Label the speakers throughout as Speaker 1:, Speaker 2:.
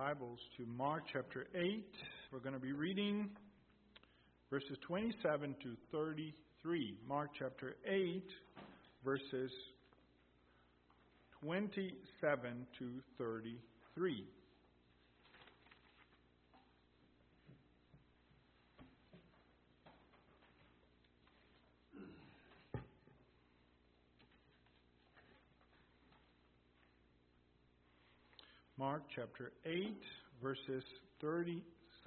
Speaker 1: Bibles to Mark chapter 8. We're going to be reading verses 27 to 33. Mark chapter 8, verses 27 to 33. Mark chapter 8, verses 27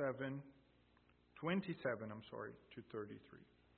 Speaker 1: to 33.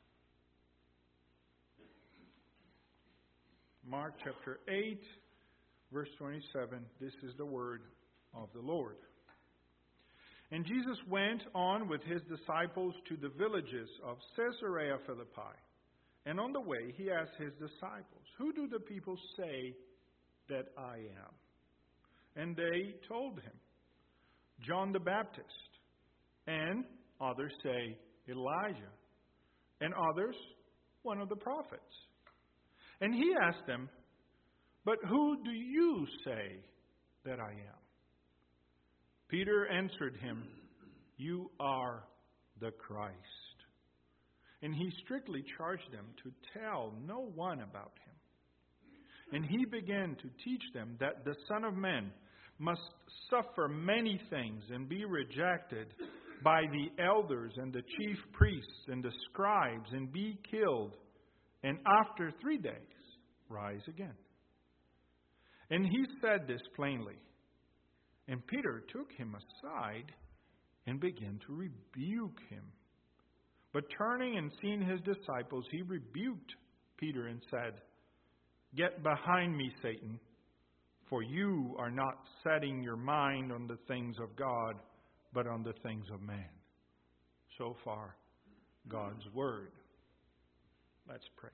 Speaker 1: Mark chapter 8, verse 27, this is the word of the Lord. And Jesus went on with his disciples to the villages of Caesarea Philippi. And on the way he asked his disciples, "Who do the people say that I am?" And they told him, "John the Baptist, and others say Elijah, and others one of the prophets." And he asked them, "But who do you say that I am?" Peter answered him, "You are the Christ." And he strictly charged them to tell no one about him. And he began to teach them that the Son of Man must suffer many things and be rejected by the elders and the chief priests and the scribes and be killed, and after 3 days rise again. And he said this plainly. And Peter took him aside and began to rebuke him. But turning and seeing his disciples, he rebuked Peter and said, "Get behind me, Satan, for you are not setting your mind on the things of God, but on the things of man." So far, God's Word. Let's pray.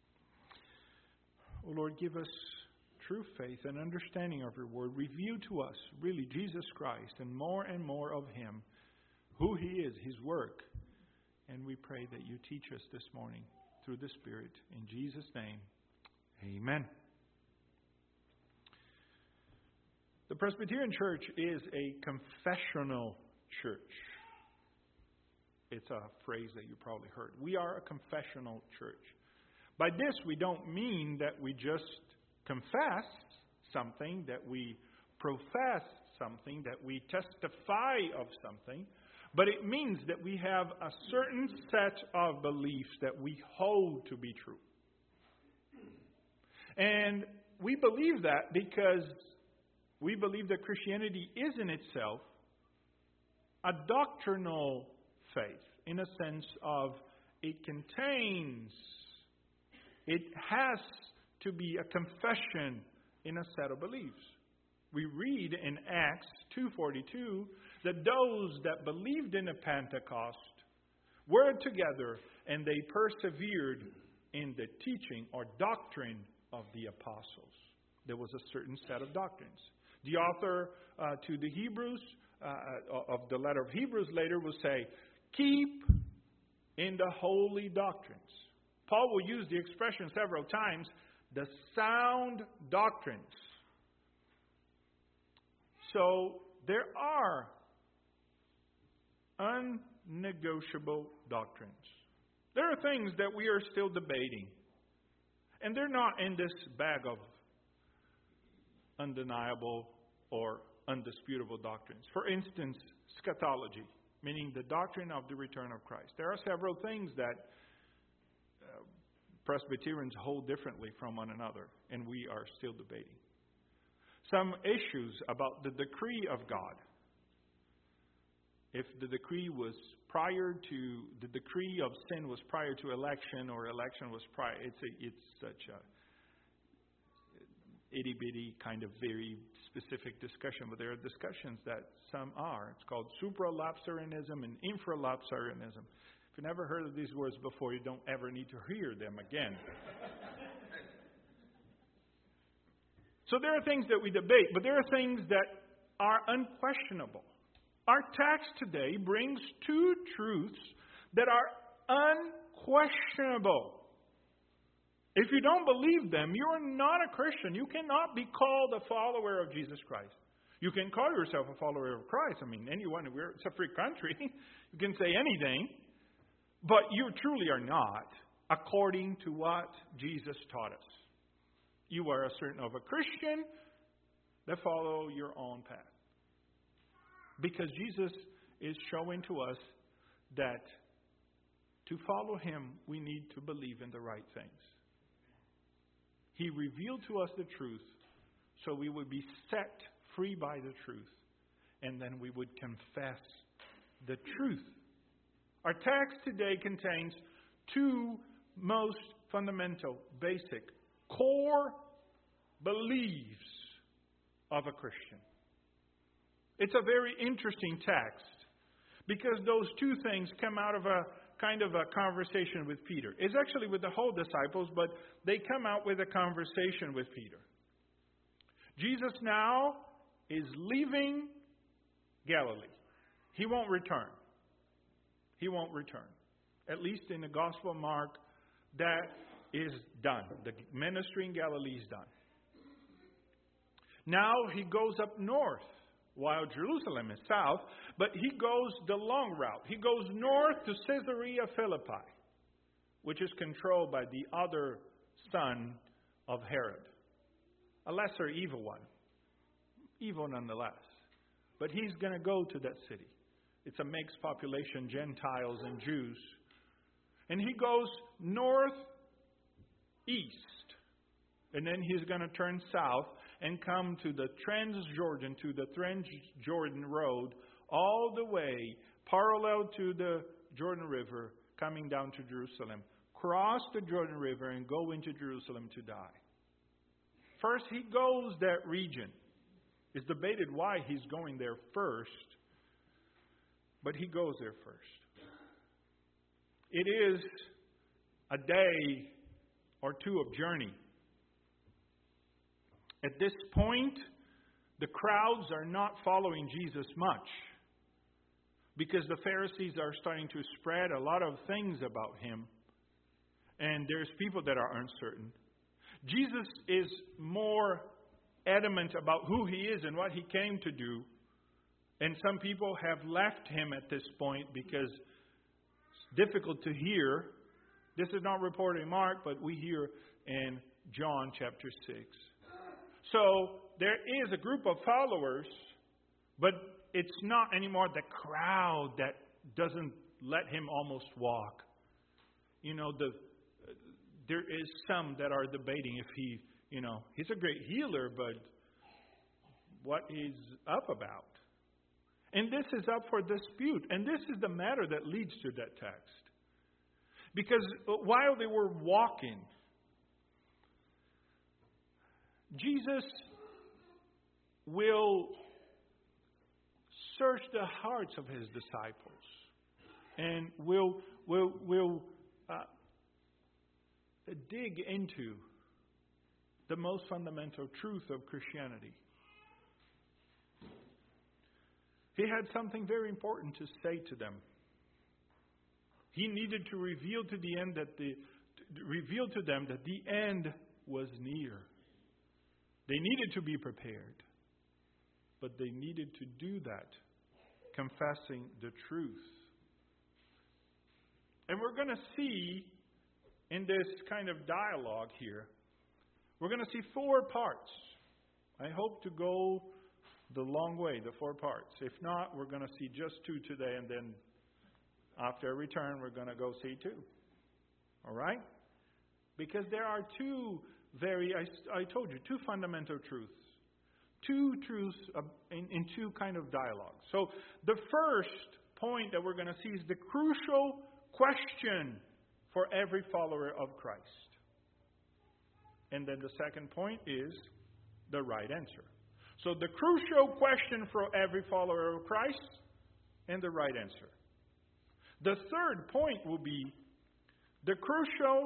Speaker 1: Oh Lord, give us true faith and understanding of your Word. Reveal to us, really, Jesus Christ and more of Him, who He is, His work. And we pray that you teach us this morning through the Spirit. In Jesus' name, amen. The Presbyterian Church is a confessional church. It's a phrase that you probably heard. We are a confessional church. By this, we don't mean that we just confess something, that we profess something, that we testify of something, but it means that we have a certain set of beliefs that we hold to be true. And we believe that because we believe that Christianity is in itself a doctrinal faith, in a sense of it has to be a confession in a set of beliefs. We read in Acts 2:42 that those that believed in the Pentecost were together and they persevered in the teaching or doctrine of the apostles. There was a certain set of doctrines. The author to the Hebrews, of the letter of Hebrews later, will say, "Keep in the holy doctrines." Paul will use the expression several times, the sound doctrines. So there are unnegotiable doctrines. There are things that we are still debating. And they're not in this bag of undeniable or undisputable doctrines. For instance, eschatology, meaning the doctrine of the return of Christ. There are several things that Presbyterians hold differently from one another, and we are still debating. Some issues about the decree of God. If the decree of sin was prior to election, or election was prior, it's such a itty-bitty kind of very specific discussion, but there are discussions that some are. It's called supralapsarianism and infralapsarianism. If you've never heard of these words before, you don't ever need to hear them again. So there are things that we debate, but there are things that are unquestionable. Our text today brings two truths that are unquestionable. If you don't believe them, you are not a Christian. You cannot be called a follower of Jesus Christ. You can call yourself a follower of Christ. I mean, anyone, it's a free country. You can say anything. But you truly are not, according to what Jesus taught us. You are a certain of a Christian that follow your own path. Because Jesus is showing to us that to follow Him, we need to believe in the right things. He revealed to us the truth so we would be set free by the truth. And then we would confess the truth. Our text today contains two most fundamental, basic, core beliefs of a Christian. It's a very interesting text because those two things come out of a kind of a conversation with Peter. It's actually with the whole disciples, but they come out with a conversation with Peter. Jesus now is leaving Galilee. He won't return. He won't return. At least in the Gospel of Mark, that is done. The ministry in Galilee is done. Now he goes up north, while Jerusalem is south, but he goes the long route. He goes north to Caesarea Philippi, which is controlled by the other son of Herod, a lesser evil one. Evil nonetheless. But he's going to go to that city. It's a mixed population, Gentiles and Jews. And he goes northeast. And then he's going to turn south and come to the Transjordan, to the Transjordan Road, all the way parallel to the Jordan River, coming down to Jerusalem. Cross the Jordan River and go into Jerusalem to die. First, he goes that region. It's debated why he's going there first, but he goes there first. It is a day or two of journey. At this point, the crowds are not following Jesus much because the Pharisees are starting to spread a lot of things about him, and there's people that are uncertain. Jesus is more adamant about who he is and what he came to do, and some people have left him at this point because it's difficult to hear. This is not reported in Mark, but we hear in John chapter 6. So there is a group of followers, but it's not anymore the crowd that doesn't let him almost walk. You know, there is some that are debating if he's a great healer, but what he's up about. And this is up for dispute. And this is the matter that leads to that text. Because while they were walking, Jesus will search the hearts of his disciples and will dig into the most fundamental truth of Christianity. He had something very important to say to them. He needed to reveal to them that the end was near. They needed to be prepared, but they needed to do that, confessing the truth. And we're going to see in this kind of dialogue here, we're going to see 4 parts. I hope to go the long way, the 4 parts. If not, we're going to see just 2 today, and then after I return, we're going to go see 2. All right? Because there are 2 I told you, 2 fundamental truths. 2 truths in 2 kind of dialogues. So the first point that we're going to see is the crucial question for every follower of Christ. And then the second point is the right answer. So the crucial question for every follower of Christ and the right answer. The third point will be the crucial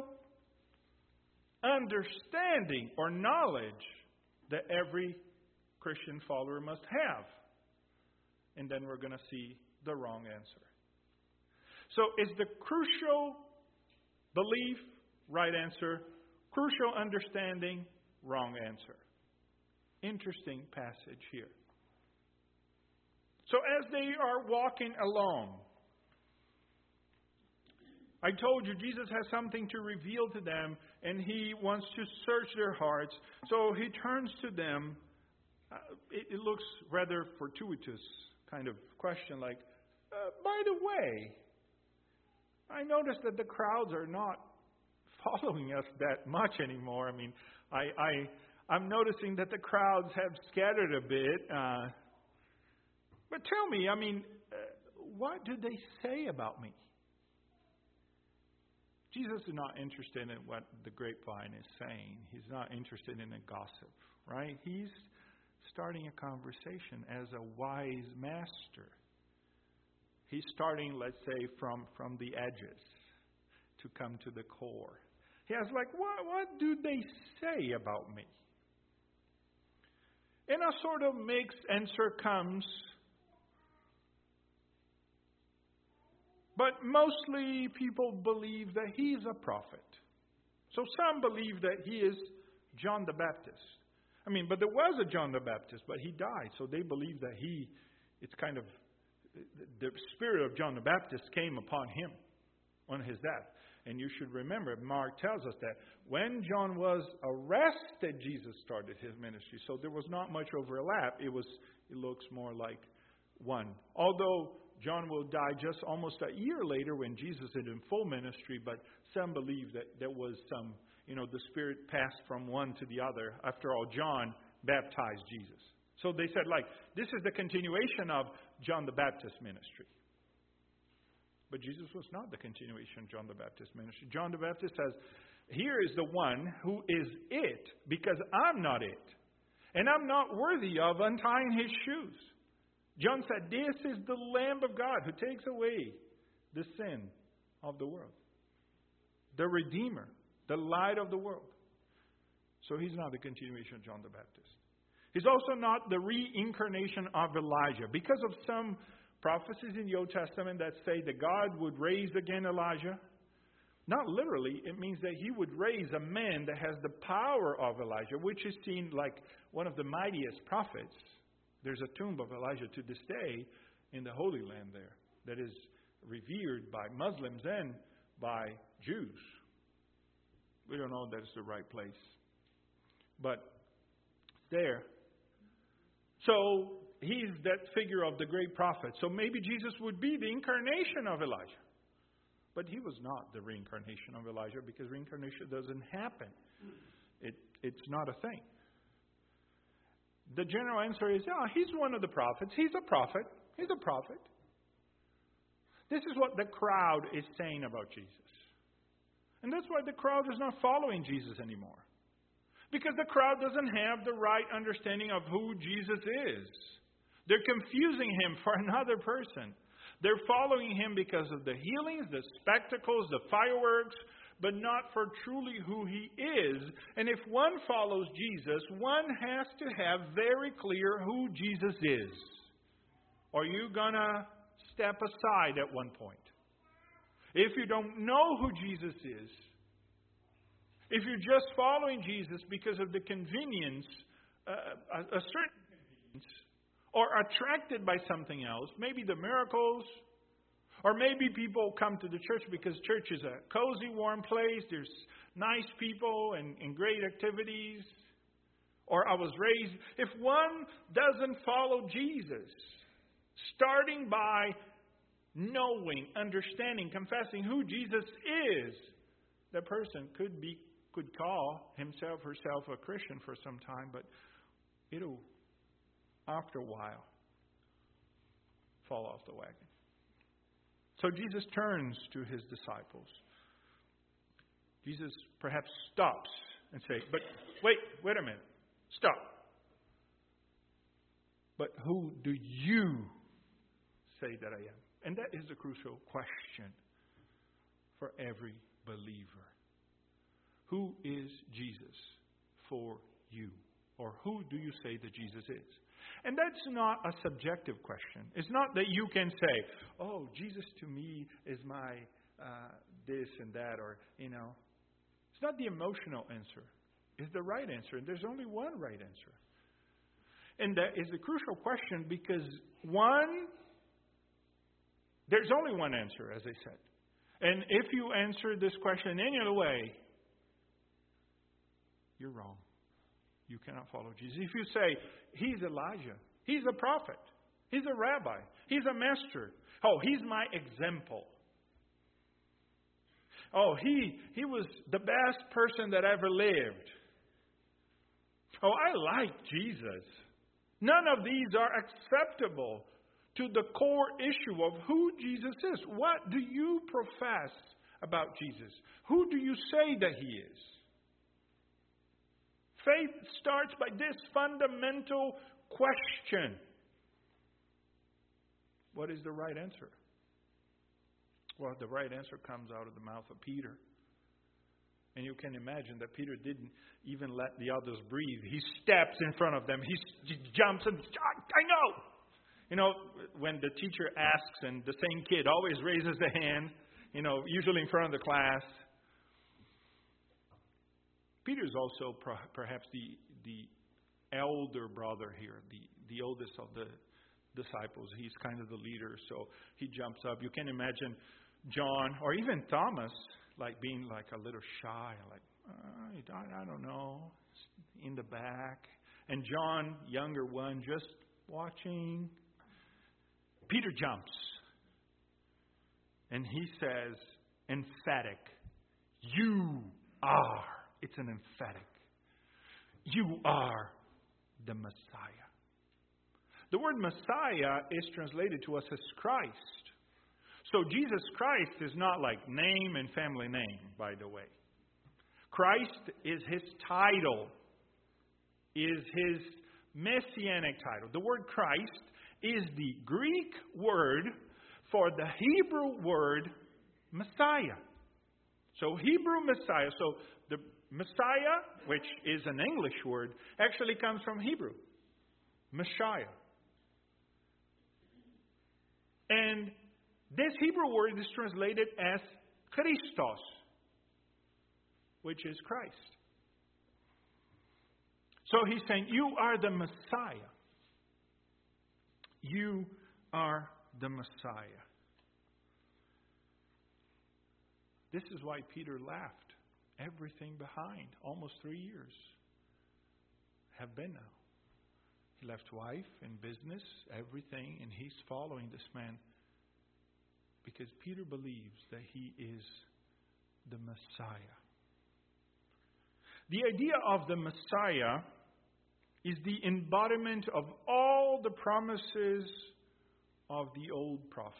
Speaker 1: understanding or knowledge that every Christian follower must have. And then we're going to see the wrong answer. So is the crucial belief, right answer, crucial understanding, wrong answer. Interesting passage here. So as they are walking along, I told you Jesus has something to reveal to them, and He wants to search their hearts. So He turns to them. It looks rather fortuitous kind of question, like, by the way, I noticed that the crowds are not following us that much anymore. I mean, I'm noticing that the crowds have scattered a bit. But tell me, I mean, what do they say about me? Jesus is not interested in what the grapevine is saying. He's not interested in a gossip, right? He's starting a conversation as a wise master. He's starting, let's say, from the edges to come to the core. He has like, what do they say about me? And a sort of mixed answer comes. But mostly people believe that he's a prophet. So some believe that he is John the Baptist. I mean, but there was a John the Baptist, but he died. So they believe that it's kind of, the spirit of John the Baptist came upon him on his death. And you should remember, Mark tells us that when John was arrested, Jesus started his ministry. So there was not much overlap. It looks more like one. Although John will die just almost a year later when Jesus is in full ministry, but some believe that there was some, the Spirit passed from one to the other. After all, John baptized Jesus. So they said, this is the continuation of John the Baptist ministry. But Jesus was not the continuation of John the Baptist ministry. John the Baptist says, here is the one who is it, because I'm not it. And I'm not worthy of untying his shoes. John said, this is the Lamb of God who takes away the sin of the world. The Redeemer, the light of the world. So he's not the continuation of John the Baptist. He's also not the reincarnation of Elijah. Because of some prophecies in the Old Testament that say that God would raise again Elijah. Not literally, it means that he would raise a man that has the power of Elijah, which is seen like one of the mightiest prophets. There's a tomb of Elijah to this day in the Holy Land there that is revered by Muslims and by Jews. We don't know if that's the right place. But there. So he's that figure of the great prophet. So maybe Jesus would be the incarnation of Elijah. But he was not the reincarnation of Elijah because reincarnation doesn't happen. It's not a thing. The general answer is, he's one of the prophets. He's a prophet. He's a prophet. This is what the crowd is saying about Jesus. And that's why the crowd is not following Jesus anymore. Because the crowd doesn't have the right understanding of who Jesus is. They're confusing him for another person. They're following him because of the healings, the spectacles, the fireworks, but not for truly who he is. And if one follows Jesus, one has to have very clear who Jesus is. Or you're going to step aside at one point. If you don't know who Jesus is, if you're just following Jesus because of the convenience, a certain convenience, or attracted by something else, maybe the miracles, or maybe people come to the church because church is a cozy, warm place. There's nice people and great activities. Or I was raised. If one doesn't follow Jesus, starting by knowing, understanding, confessing who Jesus is, the person could call himself, herself a Christian for some time, but it'll, after a while, fall off the wagon. So Jesus turns to his disciples. Jesus perhaps stops and says, but wait a minute. Stop. But who do you say that I am? And that is the crucial question for every believer. Who is Jesus for you? Or who do you say that Jesus is? And that's not a subjective question. It's not that you can say, oh, Jesus to me is my this and that, or, It's not the emotional answer. It's the right answer. And there's only one right answer. And that is a crucial question because there's only one answer, as I said. And if you answer this question any other way, you're wrong. You cannot follow Jesus. If you say, He's Elijah, He's a prophet, He's a rabbi, He's a master. Oh, He's my example. Oh, he was the best person that ever lived. Oh, I like Jesus. None of these are acceptable to the core issue of who Jesus is. What do you profess about Jesus? Who do you say that He is? Faith starts by this fundamental question. What is the right answer? Well, the right answer comes out of the mouth of Peter. And you can imagine that Peter didn't even let the others breathe. He steps in front of them. He jumps and, I know. You know, when the teacher asks and the same kid always raises the hand, usually in front of the class. Peter's also perhaps the elder brother here, the oldest of the disciples. He's kind of the leader, so he jumps up. You can imagine John or even Thomas being a little shy, I don't know, in the back. And John, younger one, just watching. Peter jumps. And he says, emphatic, you are. It's an emphatic. You are the Messiah. The word Messiah is translated to us as Christ. So Jesus Christ is not like name and family name, by the way. Christ is His title, is His messianic title. The word Christ is the Greek word for the Hebrew word Messiah. So Hebrew Messiah. So the Messiah, which is an English word, actually comes from Hebrew. Messiah. And this Hebrew word is translated as Christos, which is Christ. So he's saying, you are the Messiah. You are the Messiah. This is why Peter left everything behind. Almost 3 years have been now. He left wife and business, everything, and he's following this man because Peter believes that he is the Messiah. The idea of the Messiah is the embodiment of all the promises of the old prophets.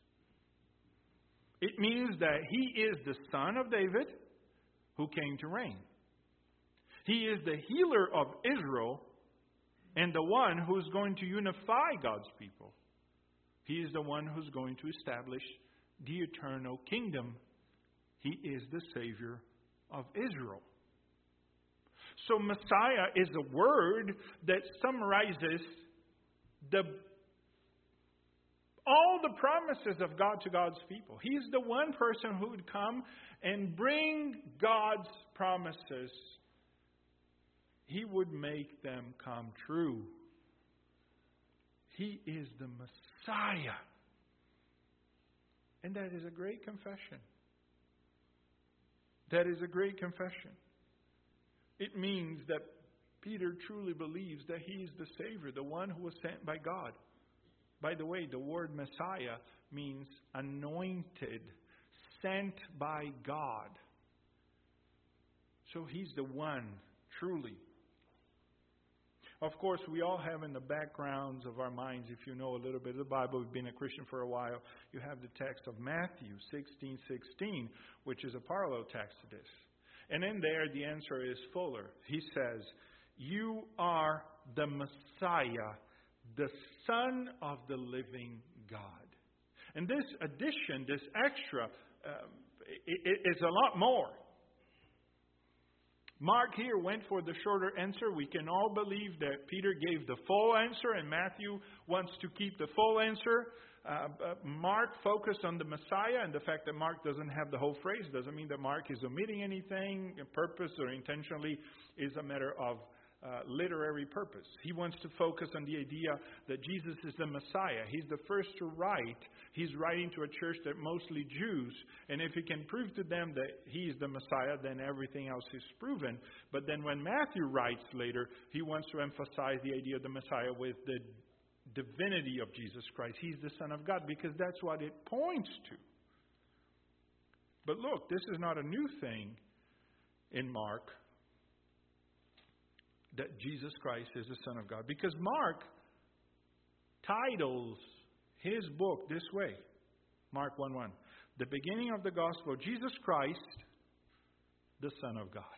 Speaker 1: It means that He is the Son of David who came to reign. He is the healer of Israel and the one who's going to unify God's people. He is the one who's going to establish the eternal kingdom. He is the Savior of Israel. So Messiah is a word that summarizes all the promises of God to God's people. He's the one person who would come and bring God's promises. He would make them come true. He is the Messiah. And that is a great confession. That is a great confession. It means that Peter truly believes that he is the Savior, the one who was sent by God. By the way, the word Messiah means anointed, sent by God. So he's the one, truly. Of course, we all have in the backgrounds of our minds, if you know a little bit of the Bible, we've been a Christian for a while, you have the text of Matthew 16:16, which is a parallel text to this. And in there, the answer is fuller. He says, you are the Messiah, the Son of the living God. And this addition, this extra, is a lot more. Mark here went for the shorter answer. We can all believe that Peter gave the full answer and Matthew wants to keep the full answer. Mark focused on the Messiah, and the fact that Mark doesn't have the whole phrase doesn't mean that Mark is omitting anything, purpose or intentionally, is a matter of literary purpose. He wants to focus on the idea that Jesus is the Messiah. He's the first to write. He's writing to a church that mostly Jews. And if he can prove to them that he is the Messiah, then everything else is proven. But then when Matthew writes later, he wants to emphasize the idea of the Messiah with the divinity of Jesus Christ. He's the Son of God because that's what it points to. But look, this is not a new thing in Mark, that Jesus Christ is the Son of God. Because Mark titles his book this way. Mark 1:1. The beginning of the gospel, Jesus Christ, the Son of God.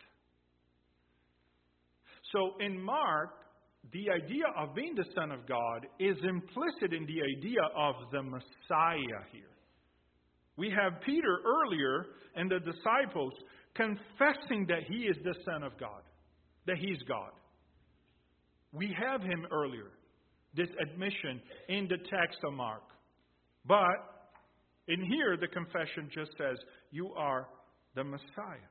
Speaker 1: So in Mark, the idea of being the Son of God is implicit in the idea of the Messiah here. We have Peter earlier and the disciples confessing that he is the Son of God, that he's God. We have him earlier, this admission in the text of Mark. But in here, the confession just says, you are the Messiah.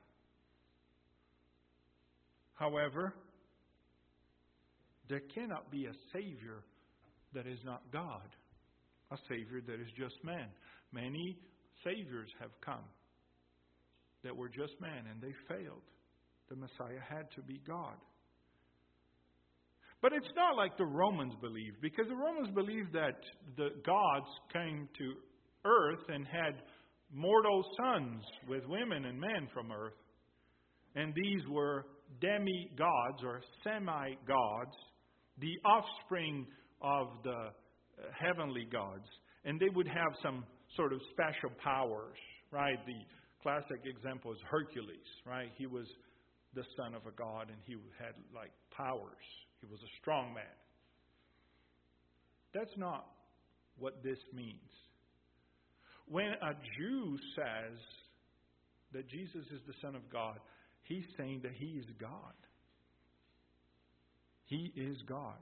Speaker 1: However, there cannot be a Savior that is not God, a Savior that is just man. Many Saviors have come that were just man, and they failed. The Messiah had to be God. But it's not like the Romans believed, because the Romans believed that the gods came to earth and had mortal sons with women and men from earth. And these were demi-gods or semi-gods, the offspring of the heavenly gods. And they would have some sort of special powers, right? The classic example is Hercules, right? He was the son of a god and he had like powers. He was a strong man. That's not what this means. When a Jew says that Jesus is the Son of God, he's saying that he is God. He is God.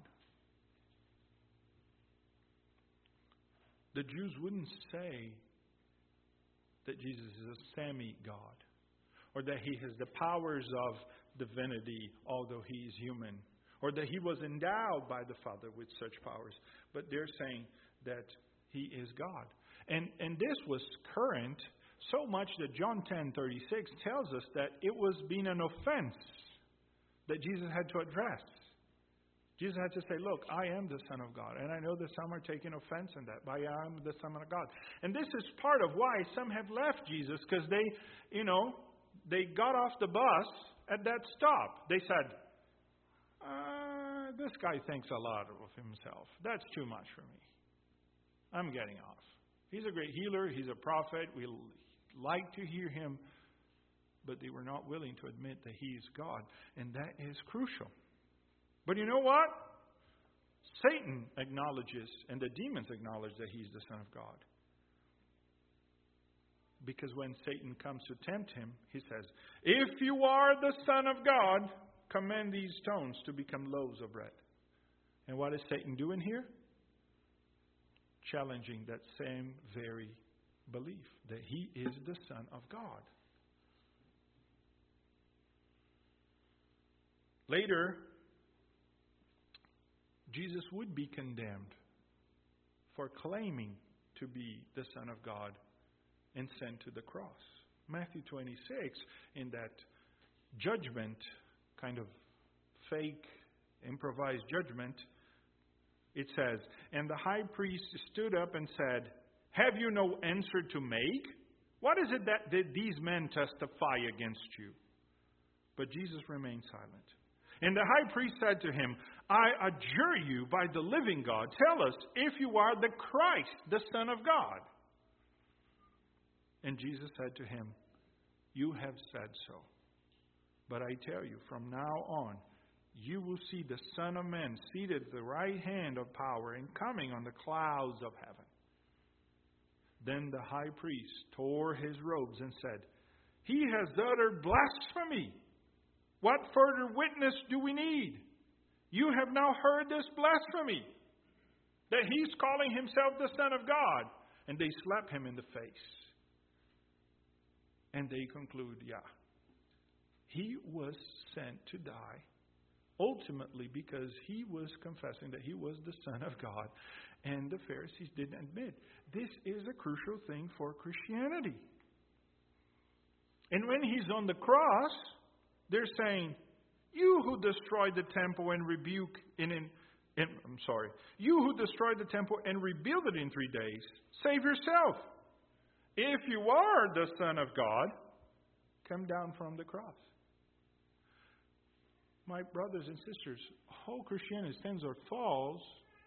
Speaker 1: The Jews wouldn't say that Jesus is a semi-God, or that he has the powers of divinity, although he is human, or that he was endowed by the Father with such powers. But they're saying that he is God. And this was current so much that John 10:36 tells us that it was being an offense that Jesus had to address. Jesus had to say, look, I am the Son of God. And I know that some are taking offense in that, but I am the Son of God. And this is part of why some have left Jesus, because they got off the bus at that stop. They said, this guy thinks a lot of himself. That's too much for me. I'm getting off. He's a great healer. He's a prophet. We like to hear him. But they were not willing to admit that he is God. And that is crucial. But you know what? Satan acknowledges, and the demons acknowledge that he's the Son of God. Because when Satan comes to tempt him, he says, if you are the Son of God, command these stones to become loaves of bread. And what is Satan doing here? Challenging that same very belief, that he is the Son of God. Later, Jesus would be condemned for claiming to be the Son of God and sent to the cross. Matthew 26, in that judgment, kind of fake, improvised judgment, it says, and the high priest stood up and said, have you no answer to make? What is it that these men testify against you? But Jesus remained silent. And the high priest said to him, I adjure you by the living God, tell us if you are the Christ, the Son of God. And Jesus said to him, you have said so. But I tell you, from now on, you will see the Son of Man seated at the right hand of power and coming on the clouds of heaven. Then the high priest tore his robes and said, he has uttered blasphemy. What further witness do we need? You have now heard this blasphemy, that he's calling himself the Son of God. And they slap him in the face. And they conclude, he was sent to die ultimately because he was confessing that he was the Son of God, and the Pharisees didn't admit. This is a crucial thing for Christianity. And when he's on the cross, they're saying, you who destroyed the temple and you who destroyed the temple and rebuilt it in 3 days, save yourself. If you are the Son of God, come down from the cross. My brothers and sisters, whole Christianity stands or falls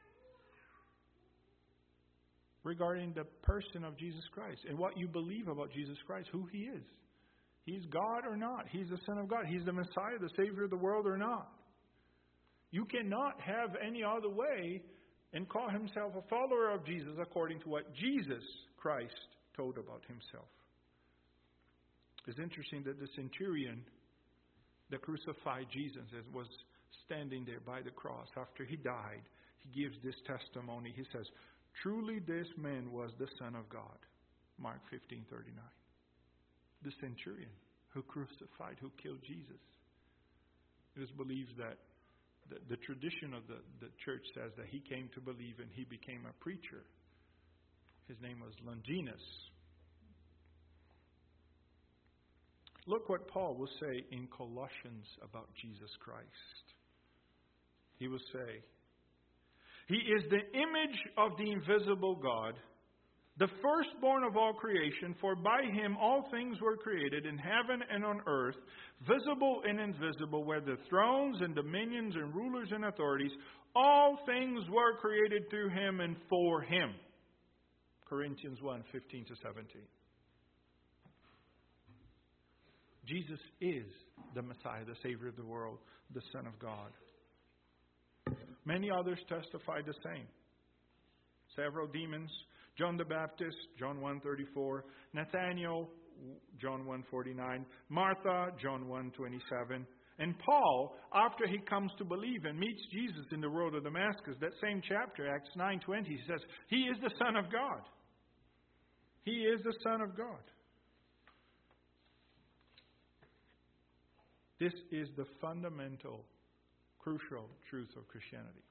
Speaker 1: regarding the person of Jesus Christ and what you believe about Jesus Christ, who He is. He's God or not. He's the Son of God. He's the Messiah, the Savior of the world or not. You cannot have any other way and call Himself a follower of Jesus according to what Jesus Christ told about Himself. It's interesting that the centurion that crucified Jesus was standing there by the cross after He died. He gives this testimony. He says, truly this man was the Son of God. Mark 15:39. The centurion who crucified, who killed Jesus. It is believed that the tradition of the church says that he came to believe and he became a preacher. His name was Longinus. Look what Paul will say in Colossians about Jesus Christ. He will say, He is the image of the invisible God, the firstborn of all creation, for by Him all things were created in heaven and on earth, visible and invisible, whether thrones and dominions and rulers and authorities. All things were created through Him and for Him. Corinthians 1:15-17. Jesus is the Messiah, the Savior of the world, the Son of God. Many others testify the same. Several demons. John the Baptist, John 1:34. Nathanael, John 1:49. Martha, John 1:27. And Paul, after he comes to believe and meets Jesus in the road of Damascus, that same chapter, Acts 9:20, he says, He is the Son of God. He is the Son of God. This is the fundamental, crucial truth of Christianity.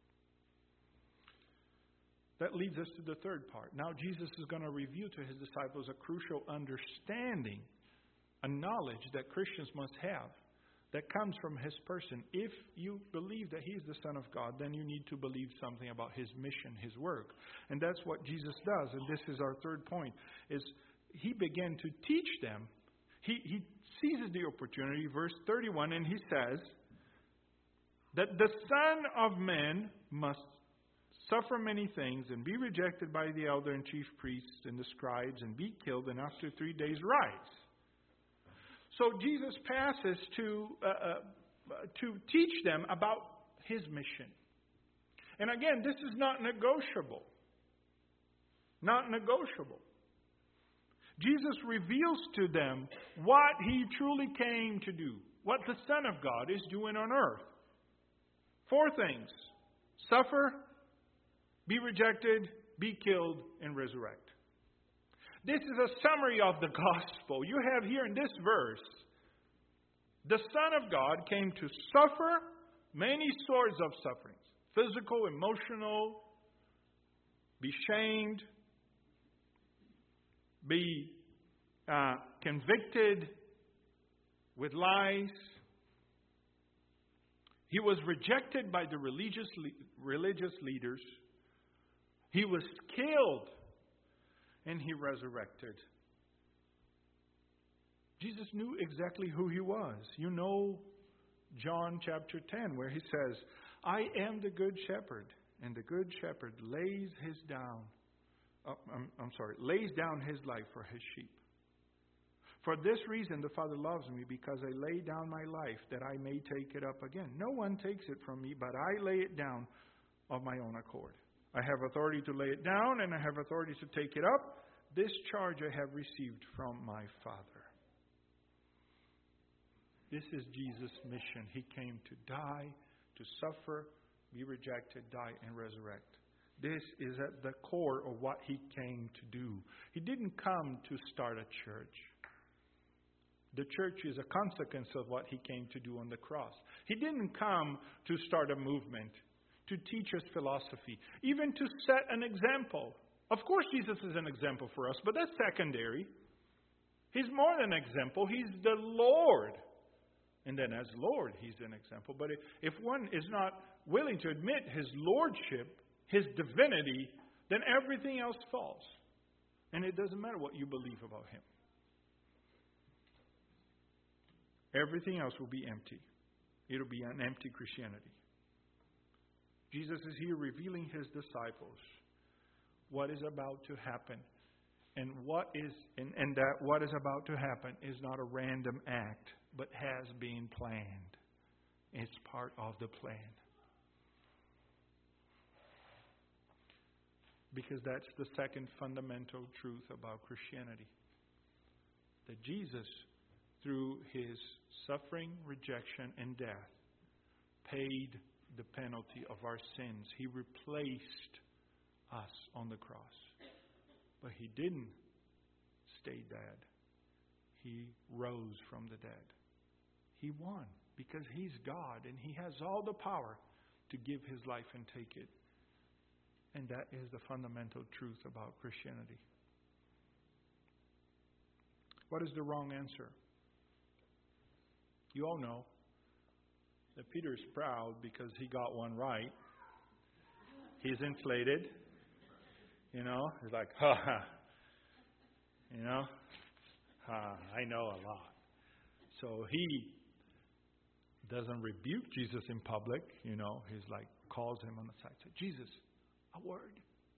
Speaker 1: That leads us to the third part. Now Jesus is going to reveal to His disciples a crucial understanding, a knowledge that Christians must have that comes from His person. If you believe that He is the Son of God, then you need to believe something about His mission, His work. And that's what Jesus does. And this is our third point, is He began to teach them. He seizes the opportunity, verse 31, and He says that the Son of Man must suffer many things and be rejected by the elder and chief priests and the scribes and be killed and after 3 days rise. So Jesus passes to teach them about His mission. And again, this is not negotiable. Not negotiable. Jesus reveals to them what He truly came to do, what the Son of God is doing on earth. 4 things: suffer, be rejected, be killed, and resurrect. This is a summary of the gospel. You have here in this verse, the Son of God came to suffer many sorts of sufferings. Physical, emotional, be shamed, be convicted with lies. He was rejected by the religious leaders. He was killed, and He resurrected. Jesus knew exactly who He was. You know John chapter 10, where He says, I am the good shepherd, and the good shepherd lays down His life for His sheep. For this reason the Father loves me, because I lay down my life that I may take it up again. No one takes it from me, but I lay it down of my own accord. I have authority to lay it down, and I have authority to take it up. This charge I have received from my Father. This is Jesus' mission. He came to die, to suffer, be rejected, die, and resurrect. This is at the core of what He came to do. He didn't come to start a church. The church is a consequence of what He came to do on the cross. He didn't come to start a movement, to teach us philosophy, even to set an example. Of course, Jesus is an example for us, but that's secondary. He's more than an example. He's the Lord. And then as Lord, He's an example. But if one is not willing to admit His lordship, His divinity, then everything else falls. And it doesn't matter what you believe about Him. Everything else will be empty. It'll be an empty Christianity. Jesus is here revealing His disciples what is about to happen. And what is about to happen is not a random act, but has been planned. It's part of the plan. Because that's the second fundamental truth about Christianity. That Jesus, through His suffering, rejection, and death, paid the penalty of our sins. He replaced us on the cross. But He didn't stay dead. He rose from the dead. He won because He's God and He has all the power to give His life and take it. And that is the fundamental truth about Christianity. What is the wrong answer? You all know that Peter is proud because he got one right. He's inflated. You know, he's like, ha ha. You know, I know a lot. So he doesn't rebuke Jesus in public. You know, he's like, calls him on the side. Says, Jesus, a word.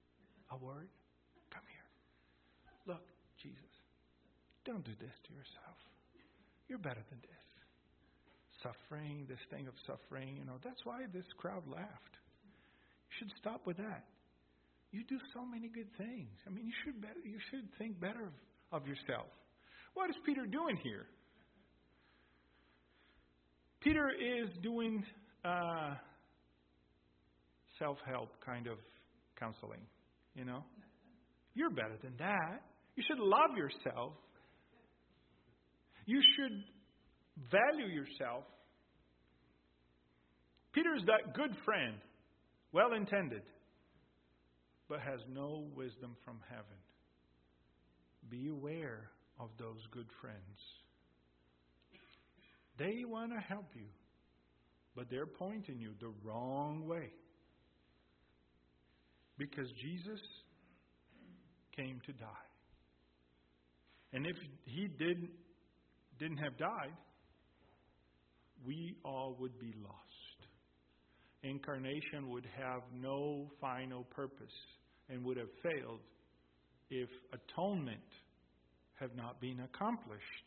Speaker 1: Come here. Look, Jesus, don't do this to yourself. You're better than this. Suffering, this thing of suffering, you know, that's why this crowd laughed. You should stop with that. You do so many good things. I mean, you should think better of yourself. What is Peter doing here? Peter is doing self-help kind of counseling, you know. You're better than that. You should love yourself. You should value yourself. Peter is that good friend, well-intended, but has no wisdom from heaven. Be aware of those good friends. They want to help you, but they're pointing you the wrong way. Because Jesus came to die. And if He didn't have died, we all would be lost. Incarnation would have no final purpose and would have failed if atonement had not been accomplished.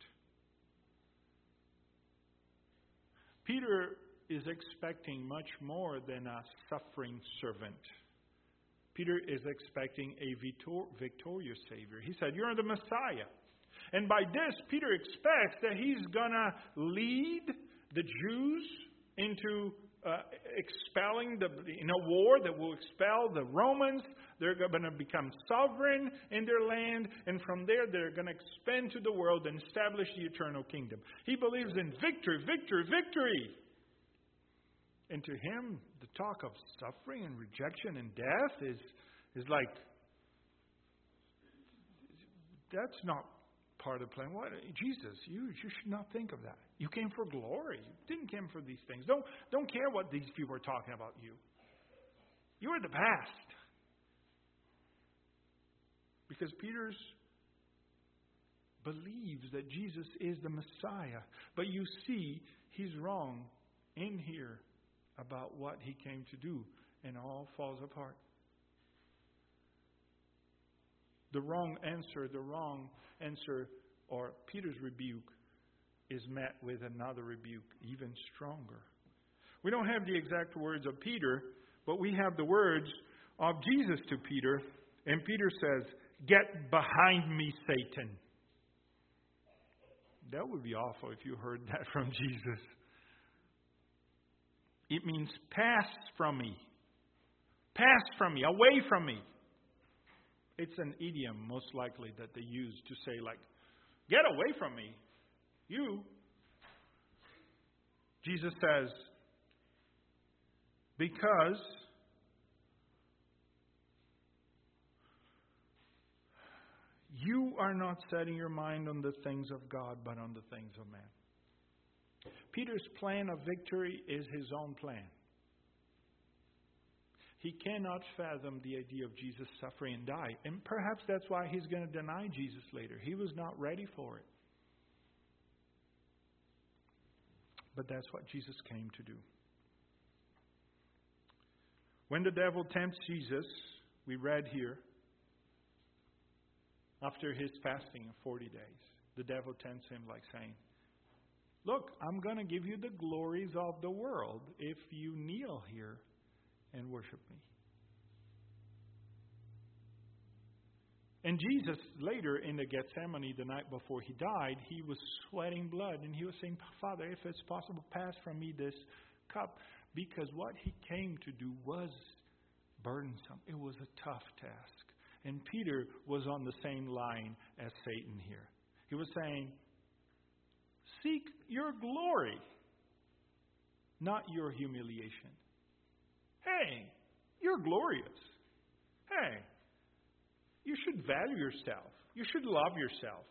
Speaker 1: Peter is expecting much more than a suffering servant. Peter is expecting a victorious Savior. He said, "You're the Messiah." And by this, Peter expects that He's going to lead the Jews into expelling in a war that will expel the Romans. They're going to become sovereign in their land. And from there, they're going to expand to the world and establish the eternal kingdom. He believes in victory, victory, victory. And to him, the talk of suffering and rejection and death is like, that's not part of the plan. What, Jesus, you should not think of that. You came for glory. You didn't come for these things. Don't care what these people are talking about you. You are the best. Because Peter believes that Jesus is the Messiah. But you see, he's wrong in here about what He came to do. And all falls apart. The wrong answer, or Peter's rebuke, is met with another rebuke, even stronger. We don't have the exact words of Peter, but we have the words of Jesus to Peter. And Peter says, "Get behind me, Satan." That would be awful if you heard that from Jesus. It means pass from me. Pass from me, away from me. It's an idiom, most likely, that they use to say, like, get away from me. You. Jesus says, because you are not setting your mind on the things of God, but on the things of man. Peter's plan of victory is his own plan. He cannot fathom the idea of Jesus suffering and die. And perhaps that's why he's going to deny Jesus later. He was not ready for it. But that's what Jesus came to do. When the devil tempts Jesus, we read here, after his fasting of 40 days, the devil tempts him like saying, look, I'm going to give you the glories of the world if you kneel here and worship me. And Jesus, later in the Gethsemane, the night before he died, he was sweating blood. And he was saying, Father, if it's possible, pass from me this cup. Because what he came to do was burdensome. It was a tough task. And Peter was on the same line as Satan here. He was saying, seek your glory, not your humiliation. Hey, you're glorious. Hey, you should value yourself. You should love yourself.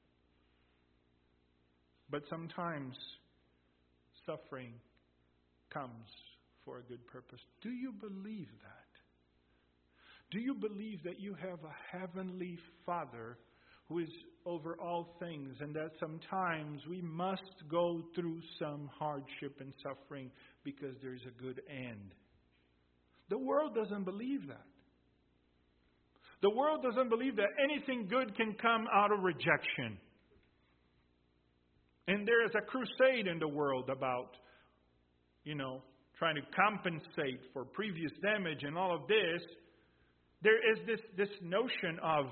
Speaker 1: But sometimes suffering comes for a good purpose. Do you believe that? Do you believe that you have a heavenly Father who is over all things, and that sometimes we must go through some hardship and suffering because there's a good end? The world doesn't believe that. The world doesn't believe that anything good can come out of rejection. And there is a crusade in the world about, trying to compensate for previous damage and all of this. There is this notion of,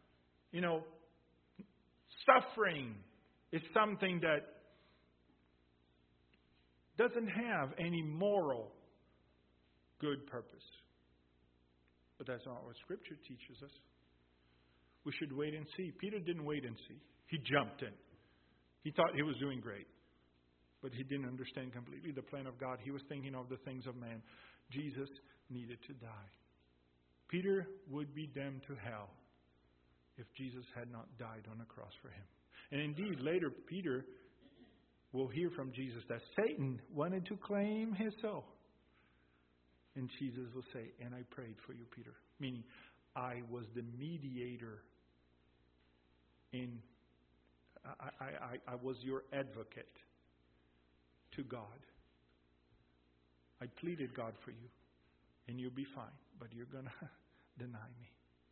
Speaker 1: suffering is something that doesn't have any moral good purpose. But that's not what Scripture teaches us. We should wait and see. Peter didn't wait and see. He jumped in. He thought he was doing great. But he didn't understand completely the plan of God. He was thinking of the things of man. Jesus needed to die. Peter would be damned to hell if Jesus had not died on a cross for him. And indeed, later Peter will hear from Jesus that Satan wanted to claim his soul. And Jesus will say, and I prayed for you, Peter. Meaning, I was the mediator I was your advocate to God. I pleaded God for you, and you'll be fine, but you're going to deny me.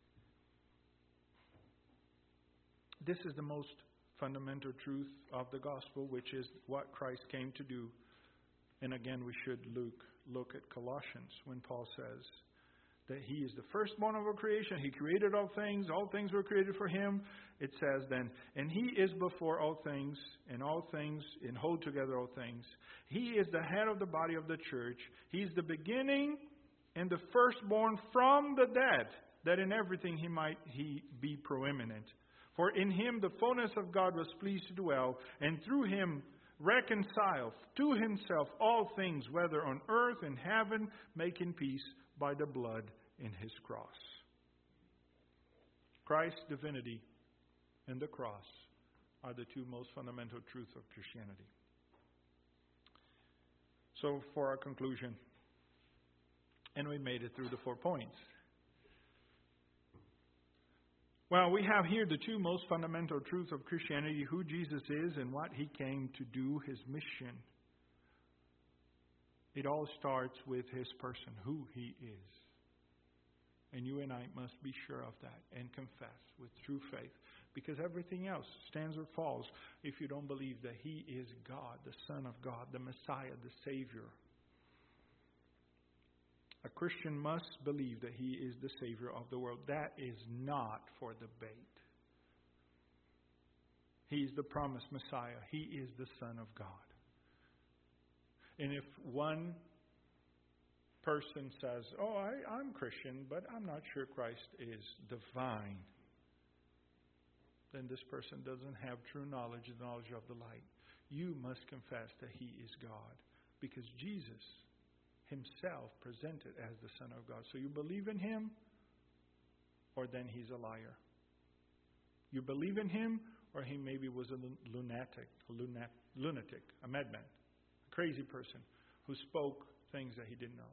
Speaker 1: This is the most fundamental truth of the gospel, which is what Christ came to do. And again, we should look at Colossians when Paul says that he is the firstborn of all creation. He created all things were created for him. It says then, and he is before all things, and hold together all things. He is the head of the body of the church. He's the beginning and the firstborn from the dead, that in everything he be preeminent. For in him the fullness of God was pleased to dwell, and through him reconcile to himself all things, whether on earth and heaven, making peace by the blood in his cross. Christ's divinity and the cross are the two most fundamental truths of Christianity. So for our conclusion, and we made it through the 4 points. Well, we have here the two most fundamental truths of Christianity, who Jesus is and what he came to do, his mission. It all starts with his person, who he is. And you and I must be sure of that and confess with true faith, because everything else stands or falls if you don't believe that he is God, the Son of God, the Messiah, the Savior. A Christian must believe that he is the Savior of the world. That is not for debate. He is the promised Messiah. He is the Son of God. And if one person says, I'm Christian, but I'm not sure Christ is divine, then this person doesn't have true knowledge, the knowledge of the light. You must confess that He is God, because Jesus Himself presented as the Son of God. So you believe in Him, or then He's a liar. You believe in Him, or He maybe was a lunatic, a madman, a crazy person who spoke things that He didn't know.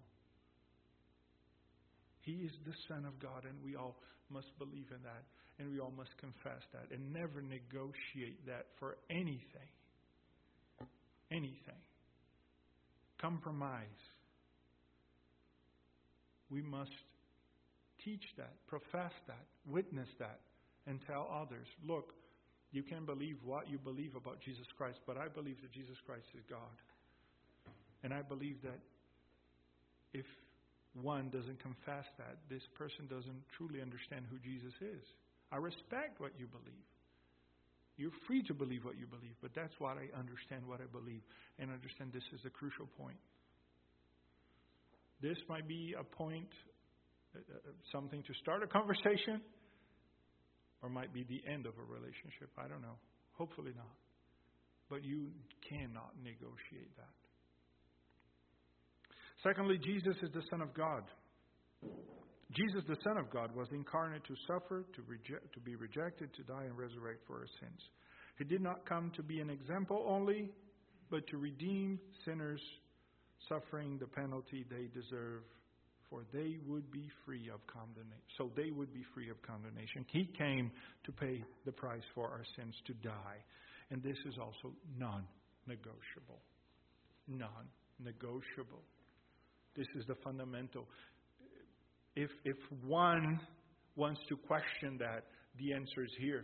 Speaker 1: He is the Son of God, and we all must believe in that, and we all must confess that, and never negotiate that for anything. Anything. Compromise. We must teach that, profess that, witness that, and tell others, look, you can believe what you believe about Jesus Christ, but I believe that Jesus Christ is God. And I believe that if one doesn't confess that, this person doesn't truly understand who Jesus is. I respect what you believe. You're free to believe what you believe, but that's what I understand what I believe, and understand this is a crucial point. This might be a point, something to start a conversation, or might be the end of a relationship. I don't know. Hopefully not. But you cannot negotiate that. Secondly, Jesus is the Son of God. Jesus, the Son of God, was incarnate to suffer, to be rejected, to die, and resurrect for our sins. He did not come to be an example only, but to redeem sinners suffering the penalty they deserve, for they would be free of condemnation. So they would be free of condemnation. He came to pay the price for our sins, to die. And this is also non-negotiable. Non-negotiable. This is the fundamental. If one wants to question that, the answer is here.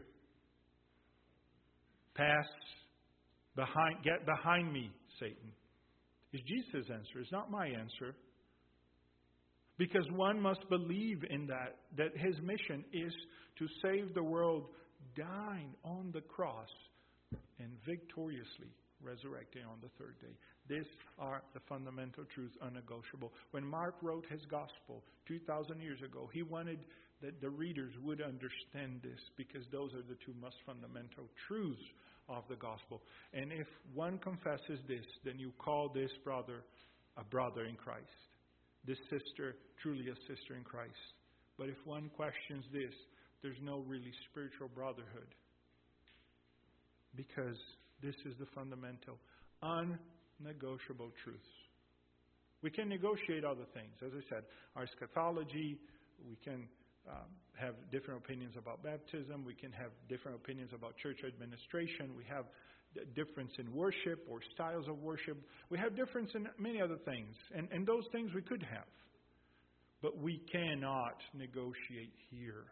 Speaker 1: Get behind me, Satan. It's Jesus' answer. It's not my answer. Because one must believe in that His mission is to save the world, dying on the cross and victoriously resurrecting on the third day. These are the fundamental truths, unnegotiable. When Mark wrote his gospel 2,000 years ago, he wanted that the readers would understand this, because those are the two most fundamental truths of the gospel. And if one confesses this, then you call this brother a brother in Christ. This sister, truly a sister in Christ. But if one questions this, there's no really spiritual brotherhood. Because this is the fundamental, unnegotiable truths. We can negotiate other things. As I said, our eschatology, we can have different opinions about baptism. We can have different opinions about church administration. We have difference in worship or styles of worship. We have difference in many other things. And those things we could have. But we cannot negotiate here.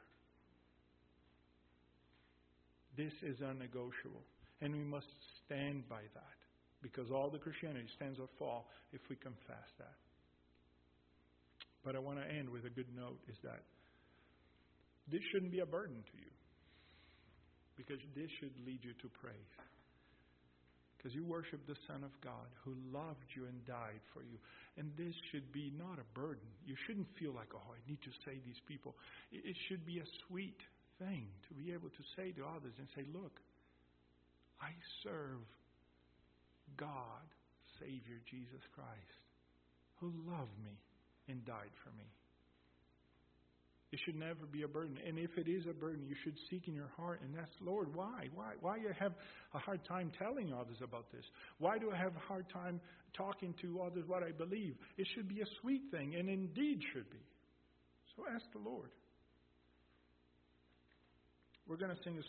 Speaker 1: This is unnegotiable. And we must stand by that. Because all the Christianity stands or falls if we confess that. But I want to end with a good note, is that this shouldn't be a burden to you. Because this should lead you to praise. Because you worship the Son of God who loved you and died for you. And this should be not a burden. You shouldn't feel like, oh, I need to say these people. It should be a sweet thing to be able to say to others and say, look, I serve God, Savior Jesus Christ, who loved me and died for me. It should never be a burden. And if it is a burden, you should seek in your heart and ask, Lord, why? Why do I have a hard time telling others about this? Why do I have a hard time talking to others what I believe? It should be a sweet thing, and indeed should be. So ask the Lord. We're going to sing a